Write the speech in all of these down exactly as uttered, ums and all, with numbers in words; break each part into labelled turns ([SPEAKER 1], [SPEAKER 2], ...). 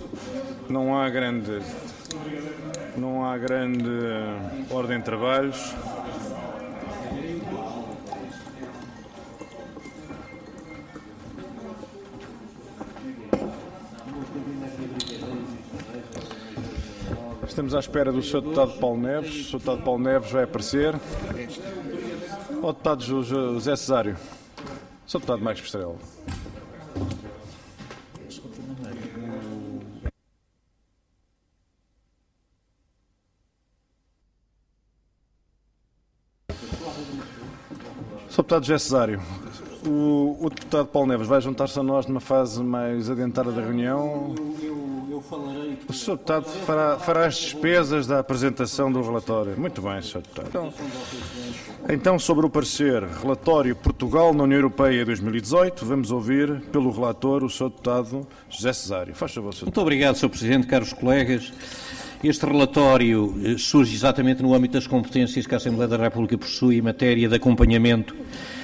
[SPEAKER 1] Não há grande, não há grande ordem de trabalhos. Estamos à espera do senhor Deputado Paulo Neves. O senhor Deputado Paulo Neves vai aparecer. O Deputado José Cesário. O senhor Deputado Marcos Pestrela. senhor Deputado José Cesário, o, o Deputado Paulo Neves vai juntar-se a nós numa fase mais adiantada da reunião.
[SPEAKER 2] Eu, eu, eu falarei...
[SPEAKER 1] O senhor Deputado fará, fará as despesas da apresentação do relatório. Muito bem, senhor Deputado. Então, então, sobre o parecer, relatório Portugal na União Europeia dois mil e dezoito, vamos ouvir pelo relator o senhor Deputado José Cesário. Faz favor, senhor
[SPEAKER 2] Muito obrigado, senhor Presidente, caros colegas. Este relatório surge exatamente no âmbito das competências que a Assembleia da República possui em matéria de acompanhamento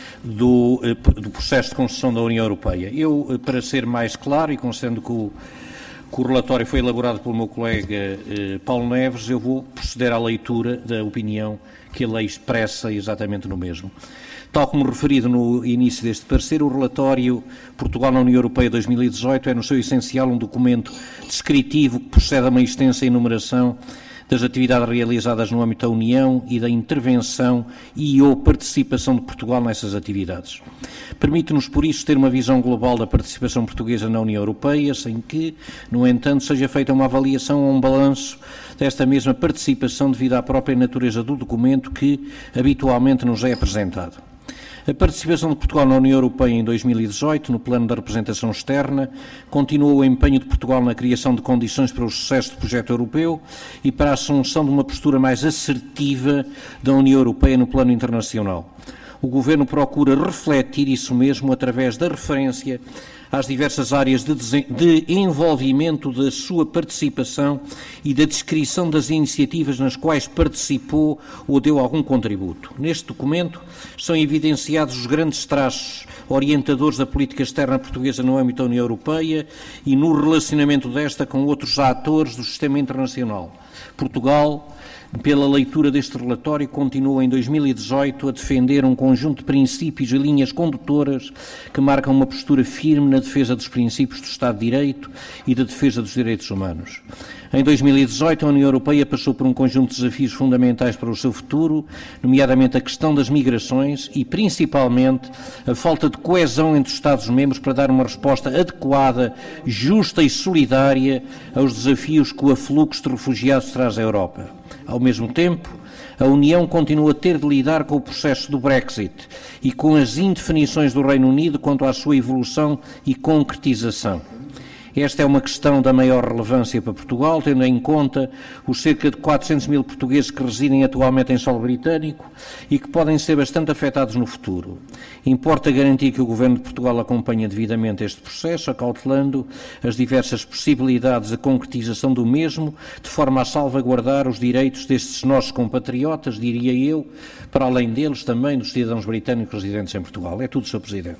[SPEAKER 2] do, do processo de construção da União Europeia. Eu, para ser mais claro, e considerando que o, que o relatório foi elaborado pelo meu colega eh, Paulo Neves, eu vou proceder à leitura da opinião que a lei expressa exatamente no mesmo. Tal como referido no início deste parecer, o relatório Portugal na União Europeia dois mil e dezoito é, no seu essencial, um documento descritivo que procede a uma extensa enumeração das atividades realizadas no âmbito da União e da intervenção e ou participação de Portugal nessas atividades. Permite-nos, por isso, ter uma visão global da participação portuguesa na União Europeia, sem que, no entanto, seja feita uma avaliação ou um balanço desta mesma participação devido à própria natureza do documento que habitualmente nos é apresentado. A participação de Portugal na União Europeia em dois mil e dezoito, no plano da representação externa, continuou o empenho de Portugal na criação de condições para o sucesso do projeto europeu e para a assunção de uma postura mais assertiva da União Europeia no plano internacional. O Governo procura refletir isso mesmo através da referência às diversas áreas de, de envolvimento da sua participação e da descrição das iniciativas nas quais participou ou deu algum contributo. Neste documento são evidenciados os grandes traços orientadores da política externa portuguesa no âmbito da União Europeia e no relacionamento desta com outros atores do sistema internacional. Portugal, pela leitura deste relatório, continua em dois mil e dezoito a defender um conjunto de princípios e linhas condutoras que marcam uma postura firme na defesa dos princípios do Estado de Direito e da defesa dos direitos humanos. Em dois mil e dezoito, a União Europeia passou por um conjunto de desafios fundamentais para o seu futuro, nomeadamente a questão das migrações e, principalmente, a falta de coesão entre os Estados-membros para dar uma resposta adequada, justa e solidária aos desafios que o afluxo de refugiados traz à Europa. Ao mesmo tempo, a União continua a ter de lidar com o processo do Brexit e com as indefinições do Reino Unido quanto à sua evolução e concretização. Esta é uma questão da maior relevância para Portugal, tendo em conta os cerca de quatrocentos mil portugueses que residem atualmente em solo britânico e que podem ser bastante afetados no futuro. Importa garantir que o Governo de Portugal acompanhe devidamente este processo, acautelando as diversas possibilidades de concretização do mesmo, de forma a salvaguardar os direitos destes nossos compatriotas, diria eu, para além deles também dos cidadãos britânicos residentes em Portugal. É tudo, senhor Presidente.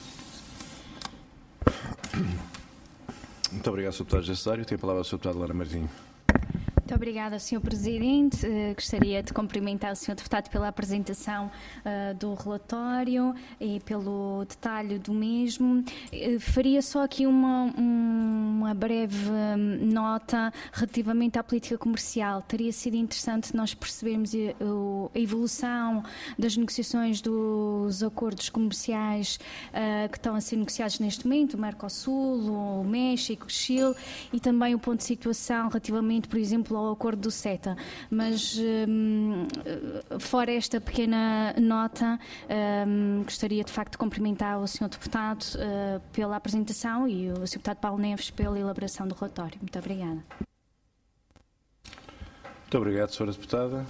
[SPEAKER 1] Muito obrigado, senhor Deputado Cesário. Tem a palavra o senhor Deputado Lara Martinho.
[SPEAKER 3] Muito obrigada, senhor Presidente. Uh, gostaria de cumprimentar o senhor Deputado pela apresentação uh, do relatório e pelo detalhe do mesmo. Uh, faria só aqui uma, uma breve nota relativamente à política comercial. Teria sido interessante nós percebermos a, a evolução das negociações dos acordos comerciais uh, que estão a ser negociados neste momento, o Mercosul, o México, o Chile, e também o ponto de situação relativamente, por exemplo, ao acordo do CETA, mas um, fora esta pequena nota, um, gostaria de facto de cumprimentar o senhor Deputado uh, pela apresentação e o senhor Deputado Paulo Neves pela elaboração do relatório. Muito obrigada.
[SPEAKER 1] Muito obrigado, senhora Deputada.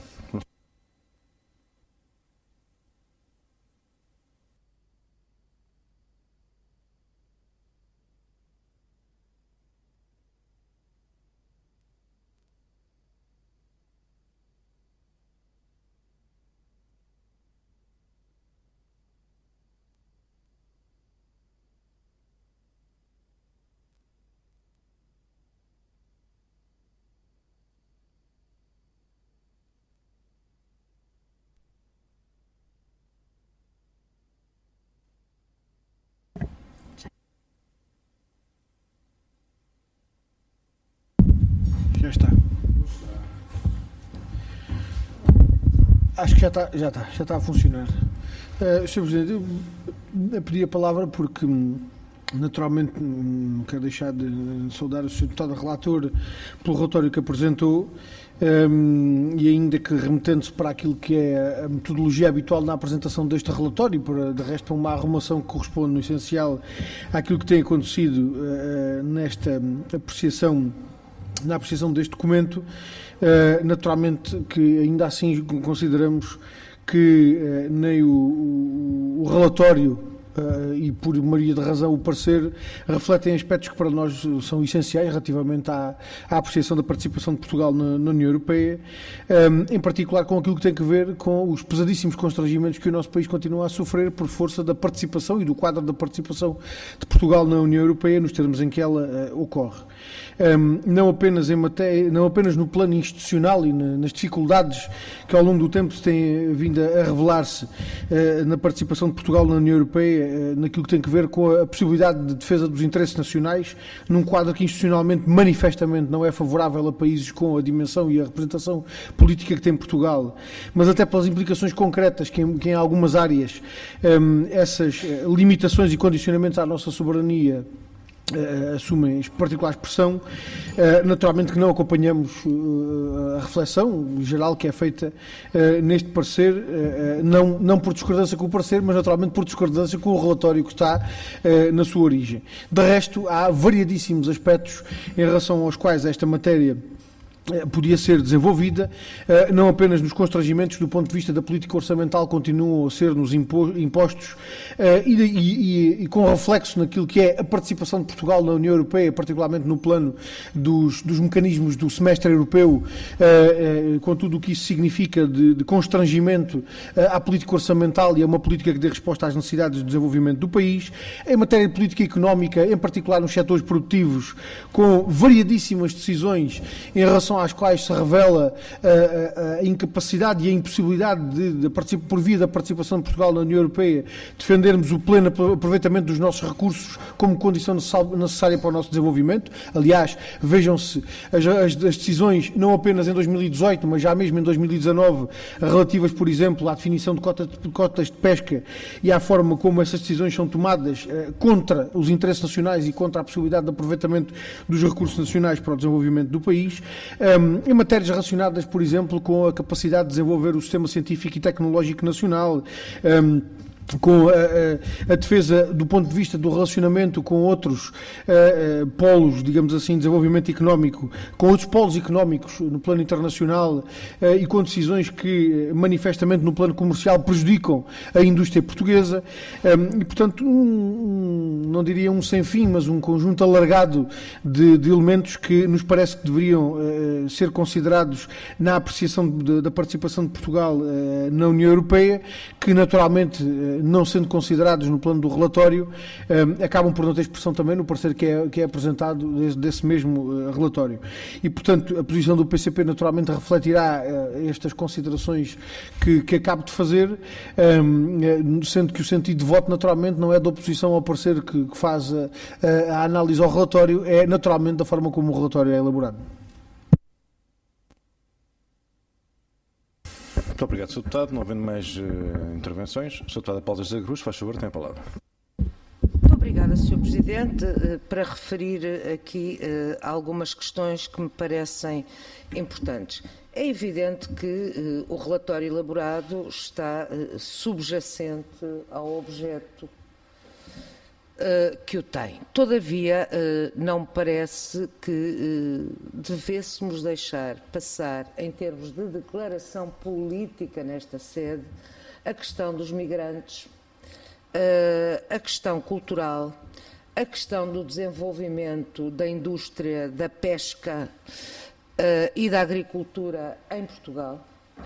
[SPEAKER 4] Já está. Acho que já está, já está, já está a funcionar. Uh, senhor Presidente, eu, eu pedi a palavra porque, naturalmente, não quero deixar de saudar o senhor Deputado Relator pelo relatório que apresentou, um, e ainda que remetendo-se para aquilo que é a metodologia habitual na apresentação deste relatório, para, de resto, uma arrumação que corresponde, no essencial, àquilo que tem acontecido uh, nesta apreciação, na apreciação deste documento, uh, naturalmente que ainda assim consideramos que uh, nem o, o, o relatório uh, e por maioria de razão o parecer refletem aspectos que para nós são essenciais relativamente à, à apreciação da participação de Portugal na, na União Europeia, um, em particular com aquilo que tem a ver com os pesadíssimos constrangimentos que o nosso país continua a sofrer por força da participação e do quadro da participação de Portugal na União Europeia nos termos em que ela uh, ocorre. Um, não, apenas em matéria, não apenas no plano institucional e na, nas dificuldades que ao longo do tempo se têm vindo a, a revelar-se uh, na participação de Portugal na União Europeia, uh, naquilo que tem a ver com a possibilidade de defesa dos interesses nacionais, num quadro que institucionalmente, manifestamente, não é favorável a países com a dimensão e a representação política que tem Portugal, mas até pelas implicações concretas que em, que em algumas áreas um, essas uh, limitações e condicionamentos à nossa soberania Uh, assumem particular expressão, uh, naturalmente que não acompanhamos uh, a reflexão geral que é feita uh, neste parecer, uh, não, não por discordância com o parecer, mas naturalmente por discordância com o relatório que está uh, na sua origem. De resto, há variadíssimos aspectos em relação aos quais esta matéria podia ser desenvolvida, não apenas nos constrangimentos do ponto de vista da política orçamental continuam a ser nos impostos e, e, e com reflexo naquilo que é a participação de Portugal na União Europeia, particularmente no plano dos, dos mecanismos do semestre europeu, com tudo o que isso significa de, de constrangimento à política orçamental e a uma política que dê resposta às necessidades de desenvolvimento do país, em matéria de política económica, em particular nos setores produtivos, com variadíssimas decisões em relação às quais se revela a, a, a incapacidade e a impossibilidade de, de, de, por via da participação de Portugal na União Europeia, defendermos o pleno aproveitamento dos nossos recursos como condição necessária para o nosso desenvolvimento. Aliás, vejam-se as, as, as decisões, não apenas em dois mil e dezoito, mas já mesmo em dois mil e dezanove, relativas, por exemplo, à definição de cotas de, cotas de pesca e à forma como essas decisões são tomadas eh, contra os interesses nacionais e contra a possibilidade de aproveitamento dos recursos nacionais para o desenvolvimento do país. Um, em matérias relacionadas, por exemplo, com a capacidade de desenvolver o sistema científico e tecnológico nacional, um, com a, a, a defesa do ponto de vista do relacionamento com outros uh, uh, polos, digamos assim, de desenvolvimento económico, com outros polos económicos no plano internacional uh, e com decisões que manifestamente no plano comercial prejudicam a indústria portuguesa um, e, portanto, um, um, não diria um sem fim, mas um conjunto alargado de, de elementos que nos parece que deveriam uh, ser considerados na apreciação de, da participação de Portugal uh, na União Europeia, que naturalmente uh, não sendo considerados no plano do relatório, um, acabam por não ter expressão também no parecer que é, que é apresentado desse, desse mesmo uh, relatório. E, portanto, a posição do P C P naturalmente refletirá uh, estas considerações que, que acabo de fazer, um, sendo que o sentido de voto naturalmente não é da oposição ao parecer que, que faz a, a análise ao relatório, é naturalmente da forma como o relatório é elaborado.
[SPEAKER 1] Muito obrigado, senhor Deputado. Não havendo mais uh, intervenções, senhor Deputado Paulo da Cruz, faz favor, tem a palavra.
[SPEAKER 5] Muito obrigada, senhor Presidente. Uh, para referir aqui uh, algumas questões que me parecem importantes. É evidente que uh, o relatório elaborado está uh, subjacente ao objeto Uh, que o tem. Todavia, uh, não me parece que uh, devêssemos deixar passar, em termos de declaração política nesta sede, a questão dos migrantes, uh, a questão cultural, a questão do desenvolvimento da indústria, da pesca uh, e da agricultura em Portugal.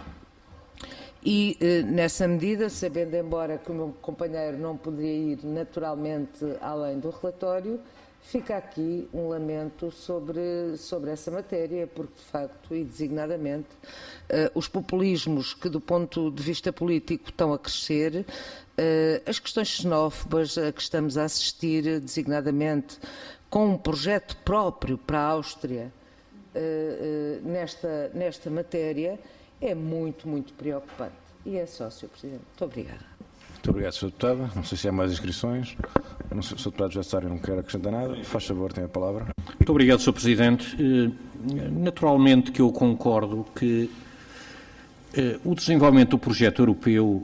[SPEAKER 5] E, nessa medida, sabendo embora que o meu companheiro não poderia ir naturalmente além do relatório, fica aqui um lamento sobre, sobre essa matéria, porque, de facto, e designadamente, uh, os populismos que, do ponto de vista político, estão a crescer, uh, as questões xenófobas a que estamos a assistir, designadamente, com um projeto próprio para a Áustria, uh, uh, nesta, nesta matéria é muito, muito preocupante. E é só, senhor Presidente. Muito obrigada.
[SPEAKER 1] Muito obrigado, senhor Deputado. Não sei se há mais inscrições. Não sei se o senhor Deputado Jacério não quer acrescentar nada. Faz favor, tem a palavra.
[SPEAKER 2] Muito obrigado, senhor Presidente. Naturalmente que eu concordo que o desenvolvimento do projeto europeu,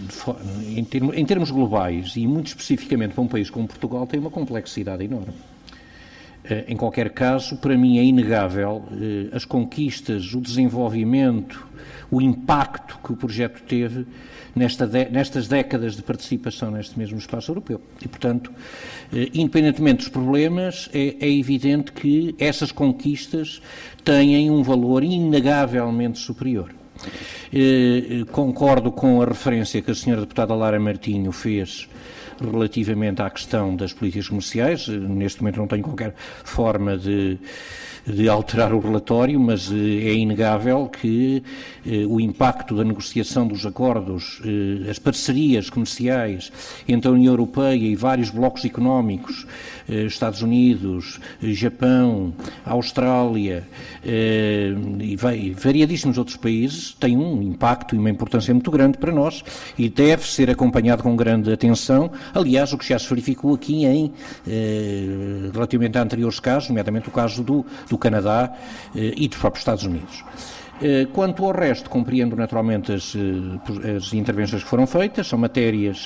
[SPEAKER 2] em termos globais e muito especificamente para um país como Portugal, tem uma complexidade enorme. Em qualquer caso, para mim é inegável as conquistas, o desenvolvimento, o impacto que o projeto teve nesta de, nestas décadas de participação neste mesmo espaço europeu. E, portanto, independentemente dos problemas, é, é evidente que essas conquistas têm um valor inegavelmente superior. Eh, concordo com a referência que a senhora deputada Lara Martinho fez relativamente à questão das políticas comerciais. Neste momento não tenho qualquer forma de, de alterar o relatório, mas eh, é inegável que eh, o impacto da negociação dos acordos, eh, as parcerias comerciais entre a União Europeia e vários blocos económicos, eh, Estados Unidos, Japão, Austrália eh, e, e variadíssimos outros países, tem um impacto e uma importância muito grande para nós e deve ser acompanhado com grande atenção. Aliás, o que já se verificou aqui em, eh, relativamente a anteriores casos, nomeadamente o caso do, do Canadá eh, e dos próprios Estados Unidos. Eh, quanto ao resto, compreendo naturalmente as, as intervenções que foram feitas, são matérias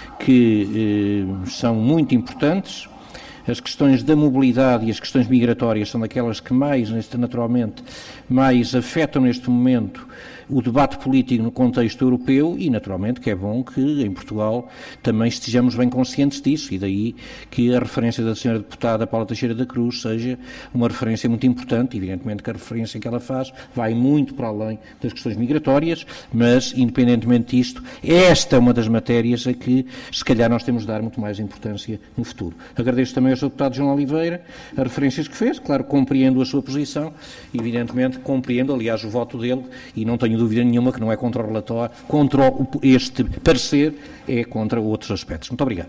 [SPEAKER 2] que eh, são muito importantes. As questões da mobilidade e as questões migratórias são daquelas que mais, naturalmente, mais afetam neste momento o debate político no contexto europeu e, naturalmente, que é bom que em Portugal também estejamos bem conscientes disso e daí que a referência da senhora deputada Paula Teixeira da Cruz seja uma referência muito importante. Evidentemente que a referência que ela faz vai muito para além das questões migratórias, mas, independentemente disto, esta é uma das matérias a que, se calhar, nós temos de dar muito mais importância no futuro. Agradeço também ao senhor deputado João Oliveira as referências que fez. Claro, compreendo a sua posição, evidentemente compreendo, aliás, o voto dele e não tenho dúvida nenhuma que não é contra o relatório, contra o, este parecer, é contra outros aspectos. Muito obrigado.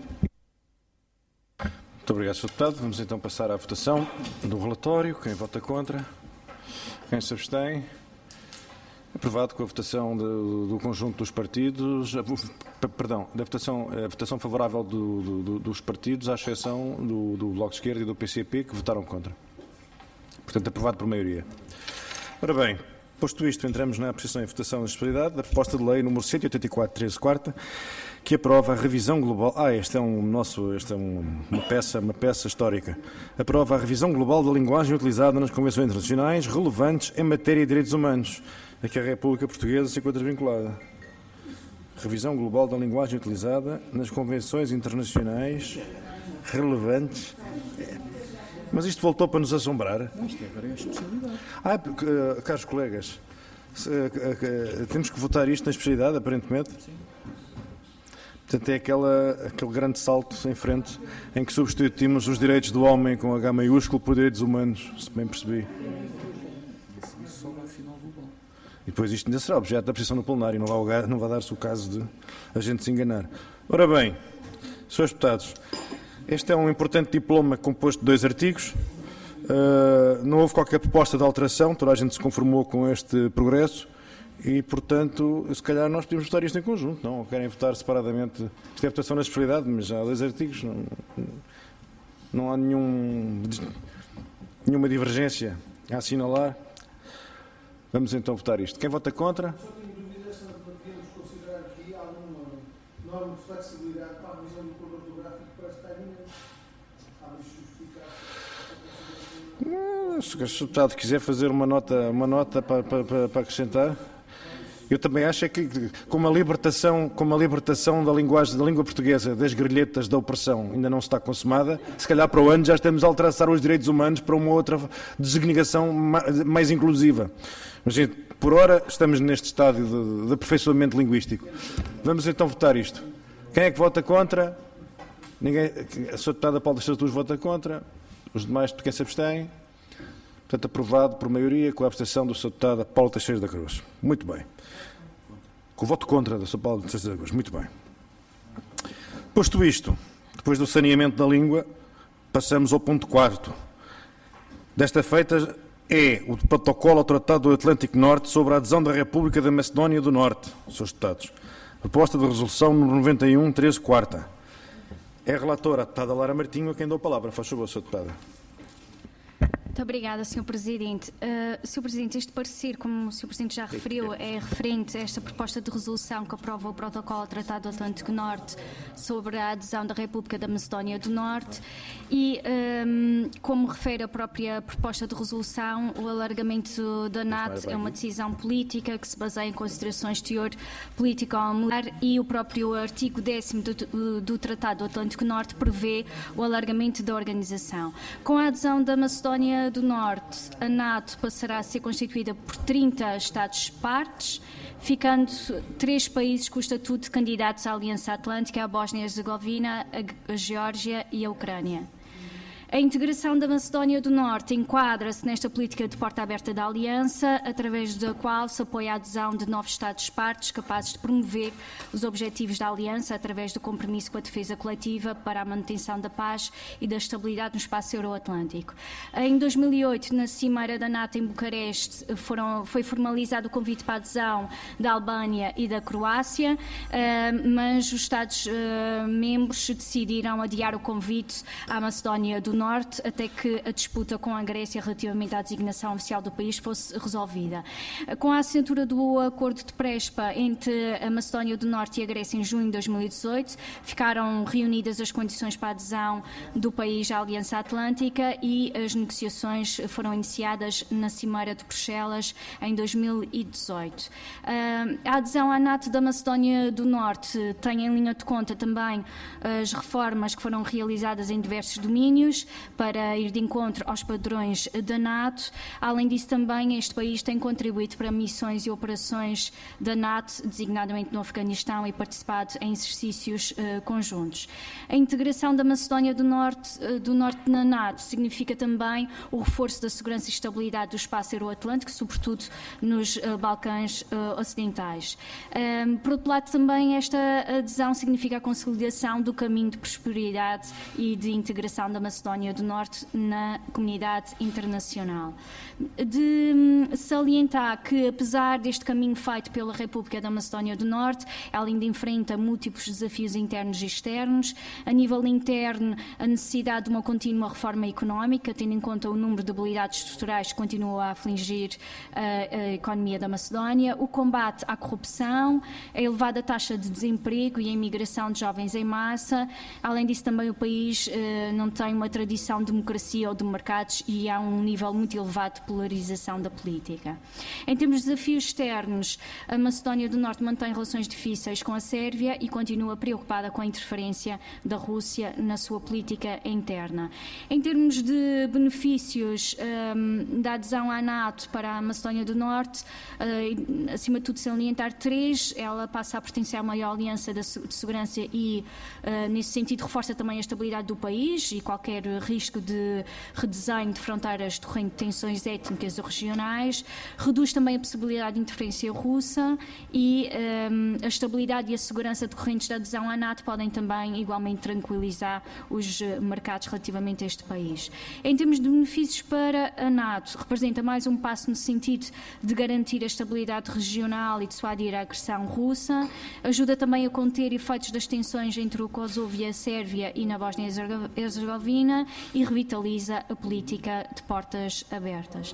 [SPEAKER 1] Muito obrigado, senhor Deputado. Vamos então passar à votação do relatório. Quem vota contra? Quem se abstém? Aprovado com a votação de, do conjunto dos partidos, perdão, da votação, a votação favorável do, do, dos partidos, à exceção do, do Bloco de Esquerda e do P C P, que votaram contra. Portanto, aprovado por maioria. Ora bem, posto isto, entramos na apreciação e votação da disponibilidade da proposta de lei número cento e oitenta e quatro, treze, quarta, que aprova a revisão global. Ah, este é um nosso, este é um, uma peça, uma peça histórica. Aprova a revisão global da linguagem utilizada nas convenções internacionais relevantes em matéria de direitos humanos, a que a República Portuguesa se encontra vinculada. Revisão global da linguagem utilizada nas convenções internacionais relevantes. Mas isto voltou para nos assombrar.
[SPEAKER 6] Isto agora é a especialidade.
[SPEAKER 1] Ah, caros colegas, temos que votar isto na especialidade, aparentemente.
[SPEAKER 6] Sim.
[SPEAKER 1] Portanto, é aquela, aquele grande salto em frente em que substituímos os direitos do homem com H maiúsculo por direitos humanos, se bem percebi.
[SPEAKER 6] Isso só vai final do bom.
[SPEAKER 1] E depois isto ainda será objeto da apreciação no plenário, não vai, não vai dar-se o caso de a gente se enganar. Ora bem, senhores deputados, este é um importante diploma composto de dois artigos. Uh, não houve qualquer proposta de alteração, toda a gente se conformou com este progresso e, portanto, se calhar nós podemos votar isto em conjunto, não? Ou querem votar separadamente? Isto é votação na especialidade, mas há dois artigos, não, não há nenhum, nenhuma divergência a assinalar. Vamos então votar isto. Quem vota contra?
[SPEAKER 4] Só tenho dúvida se nós podemos considerar aqui alguma norma de flexibilidade para a revisão do código ortográfico que parece que está iminente. Há de justificar.
[SPEAKER 1] Se o deputado quiser fazer uma nota, uma nota para, para, para acrescentar, eu também acho é que com a libertação, com a libertação da linguagem, da língua portuguesa, das grelhetas da opressão ainda não está consumada, se calhar para o ano já estamos a altraçar os direitos humanos para uma outra designação mais inclusiva. Mas, por ora, estamos neste estádio de, de aperfeiçoamento linguístico. Vamos então votar isto. Quem é que vota contra? Ninguém. A senhora deputada Paula Teixeira da Cruz vota contra. Os demais, de quem se abstém? Portanto, aprovado por maioria com a abstenção do senhor deputado Paula Teixeira da Cruz. Muito bem. Com o voto contra da senhora Paula Teixeira da Cruz. Muito bem. Posto isto, depois do saneamento da língua, passamos ao ponto quarto. Desta feita, é o protocolo ao Tratado do Atlântico Norte sobre a adesão da República da Macedónia do Norte, senhores deputados. Proposta de resolução número noventa e um, treze, quarta. É a relatora, a deputada Lara Martinho, a quem dou a palavra. Faz favor, senhora Deputada.
[SPEAKER 3] Muito obrigada, senhor Presidente. Uh, senhor Presidente, este parecer, como o senhor Presidente já referiu, é referente a esta proposta de resolução que aprova o protocolo ao Tratado do Atlântico Norte sobre a adesão da República da Macedónia do Norte e, um, como refere a própria proposta de resolução, o alargamento da NATO é uma decisão política que se baseia em considerações de teor político-militar e o próprio artigo décimo do, do Tratado do Atlântico Norte prevê o alargamento da organização. Com a adesão da Macedónia do Norte, a NATO passará a ser constituída por trinta Estados-partes, ficando três países com o estatuto de candidatos à Aliança Atlântica, a Bósnia-Herzegovina, a Geórgia e a Ucrânia. A integração da Macedónia do Norte enquadra-se nesta política de porta aberta da Aliança, através da qual se apoia a adesão de novos Estados-partes capazes de promover os objetivos da Aliança através do compromisso com a defesa coletiva para a manutenção da paz e da estabilidade no espaço euro-atlântico. Em dois mil e oito, na Cimeira da NATO em Bucareste, foram, foi formalizado o convite para a adesão da Albânia e da Croácia, mas os Estados-membros decidiram adiar o convite à Macedónia do Norte até que a disputa com a Grécia relativamente à designação oficial do país fosse resolvida. Com a assinatura do acordo de Prespa entre a Macedónia do Norte e a Grécia em junho de dois mil e dezoito, ficaram reunidas as condições para a adesão do país à Aliança Atlântica e as negociações foram iniciadas na Cimeira de Bruxelas em dois mil e dezoito. A adesão à NATO da Macedónia do Norte tem em linha de conta também as reformas que foram realizadas em diversos domínios para ir de encontro aos padrões da NATO. Além disso, também este país tem contribuído para missões e operações da NATO, designadamente no Afeganistão, e participado em exercícios uh, conjuntos. A integração da Macedónia do Norte, uh, do Norte na NATO significa também o reforço da segurança e estabilidade do espaço euroatlântico, sobretudo nos uh, Balcãs uh, ocidentais. Um, por outro lado, também esta adesão significa a consolidação do caminho de prosperidade e de integração da Macedónia do Norte na comunidade internacional. De salientar que, apesar deste caminho feito pela República da Macedónia do Norte, ela ainda enfrenta múltiplos desafios internos e externos. A nível interno, a necessidade de uma contínua reforma económica, tendo em conta o número de debilidades estruturais que continuam a afligir a, a economia da Macedónia, o combate à corrupção, a elevada taxa de desemprego e a imigração de jovens em massa. Além disso, também o país eh, não tem uma tradição de democracia ou de mercados e há um nível muito elevado de polarização da política. Em termos de desafios externos, a Macedónia do Norte mantém relações difíceis com a Sérvia e continua preocupada com a interferência da Rússia na sua política interna. Em termos de benefícios um, da adesão à NATO para a Macedónia do Norte, uh, acima de tudo salientar três: ela passa a pertencer à maior aliança de segurança e, uh, nesse sentido, reforça também a estabilidade do país e qualquer risco de redesenho de fronteiras decorrente de tensões étnicas ou regionais, reduz também a possibilidade de interferência russa e um, a estabilidade e a segurança decorrentes da adesão à NATO podem também igualmente tranquilizar os mercados relativamente a este país. Em termos de benefícios para a NATO, representa mais um passo no sentido de garantir a estabilidade regional e dissuadir a agressão russa, ajuda também a conter efeitos das tensões entre o Kosovo e a Sérvia e na Bósnia-Herzegovina e revitaliza a política de portas abertas.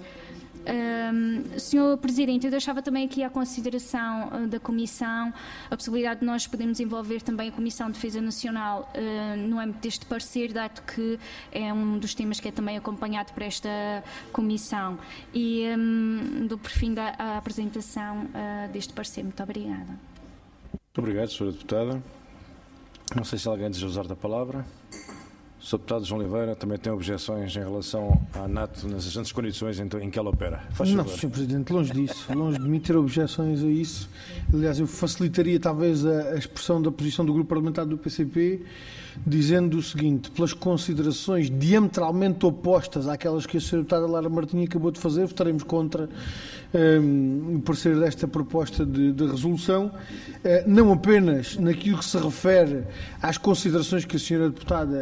[SPEAKER 3] Um, senhor Presidente, eu deixava também aqui à consideração uh, da Comissão a possibilidade de nós podermos envolver também a Comissão de Defesa Nacional uh, no âmbito deste parecer, dado que é um dos temas que é também acompanhado por esta Comissão. E um, dou por fim da, a apresentação uh, deste parecer. Muito obrigada.
[SPEAKER 1] Muito obrigado, senhora Deputada. Não sei se alguém deseja usar da palavra. O senhor Deputado João Oliveira também tem objeções em relação à NATO nas restantes condições em, em que ela opera. Faz
[SPEAKER 4] Não,
[SPEAKER 1] favor.
[SPEAKER 4] senhor Presidente, longe disso. Longe de mim ter objeções a isso. Aliás, eu facilitaria talvez a, a expressão da posição do Grupo Parlamentar do P C P, dizendo o seguinte: pelas considerações diametralmente opostas àquelas que a senhora Deputada Lara Martinho acabou de fazer, votaremos contra um, o parecer desta proposta de, de resolução, uh, não apenas naquilo que se refere às considerações que a senhora Deputada uh,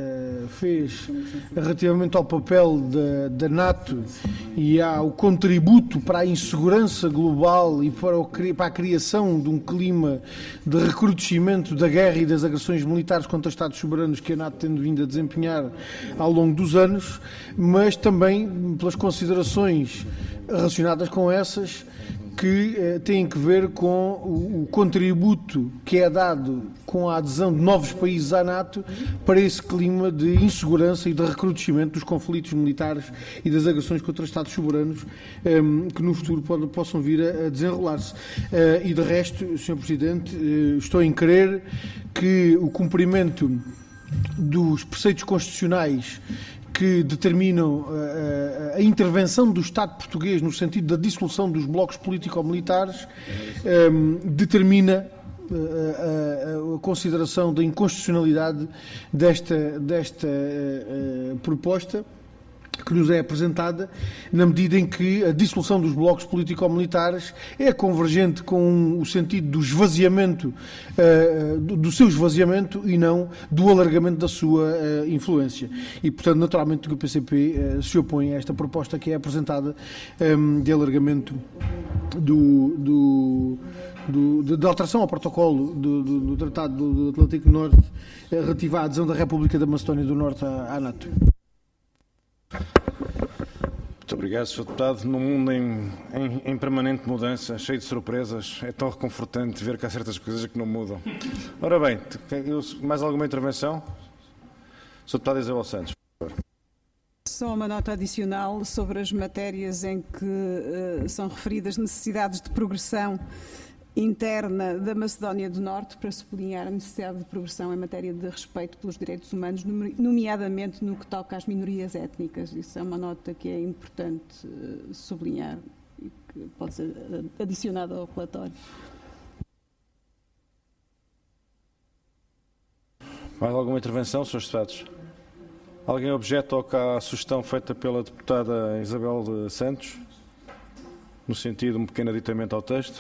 [SPEAKER 4] uh, fez relativamente ao papel da, da NATO e ao contributo para a insegurança global e para, o, para a criação de um clima de recrudescimento da guerra e das agressões militares contra Estados soberanos que a NATO tem vindo a desempenhar ao longo dos anos, mas também pelas considerações relacionadas com essas que eh, têm que ver com o, o contributo que é dado com a adesão de novos países à NATO para esse clima de insegurança e de recrudescimento dos conflitos militares e das agressões contra Estados soberanos eh, que no futuro pode, possam vir a, a desenrolar-se. Eh, e de resto, senhor Presidente, eh, estou em crer que o cumprimento dos preceitos constitucionais que determinam a, a, a intervenção do Estado português no sentido da dissolução dos blocos político-militares, um, determina a, a, a consideração da inconstitucionalidade desta, desta a, a, proposta que nos é apresentada, na medida em que a dissolução dos blocos político-militares é convergente com o sentido do esvaziamento, uh, do, do seu esvaziamento e não do alargamento da sua uh, influência. E, portanto, naturalmente, o P C P uh, se opõe a esta proposta que é apresentada um, de alargamento do... do Do, de, de alteração ao protocolo do, do, do Tratado do, do Atlântico Norte eh, relativa à adesão da República da Macedónia do Norte à, à NATO.
[SPEAKER 1] Muito obrigado, senhor Deputado. Num mundo em, em, em permanente mudança, cheio de surpresas, é tão reconfortante ver que há certas coisas que não mudam. Ora bem, mais alguma intervenção? senhor Deputado Isabel Santos, por favor.
[SPEAKER 7] Só uma nota adicional sobre as matérias em que uh, são referidas necessidades de progressão interna da Macedónia do Norte, para sublinhar a necessidade de progressão em matéria de respeito pelos direitos humanos, nomeadamente no que toca às minorias étnicas. Isso é uma nota que é importante uh, sublinhar e que pode ser adicionada ao relatório.
[SPEAKER 1] Mais alguma intervenção, senhores Deputados? Alguém objeta à sugestão feita pela deputada Isabel Santos, no sentido de um pequeno aditamento ao texto?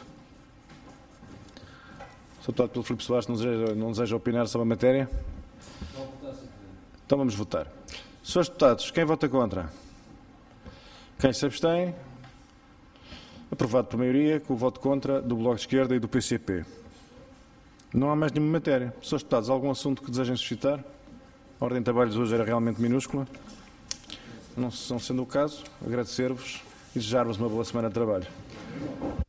[SPEAKER 1] senhor Deputado pelo Filipe Soares não deseja, não deseja opinar sobre a matéria? Então vamos votar. senhores Deputados, quem vota contra? Quem se abstém? Aprovado por maioria, com o voto contra do Bloco de Esquerda e do P C P. Não há mais nenhuma matéria. senhores Deputados, algum assunto que desejem suscitar? A ordem de trabalhos hoje era realmente minúscula. Não sendo o caso, agradecer-vos e desejar-vos uma boa semana de trabalho.